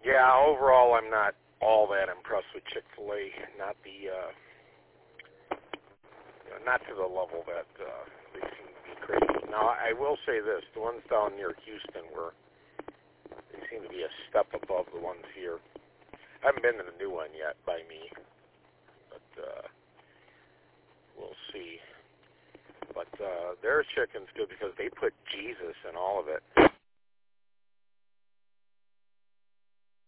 Yeah, overall, I'm not all that impressed with Chick-fil-A. Not to the level that they seem to be crazy. Now, I will say this: the ones down near Houston they seem to be a step above the ones here. I haven't been to the new one yet by me, but we'll see. But their chicken's good because they put Jesus in all of it.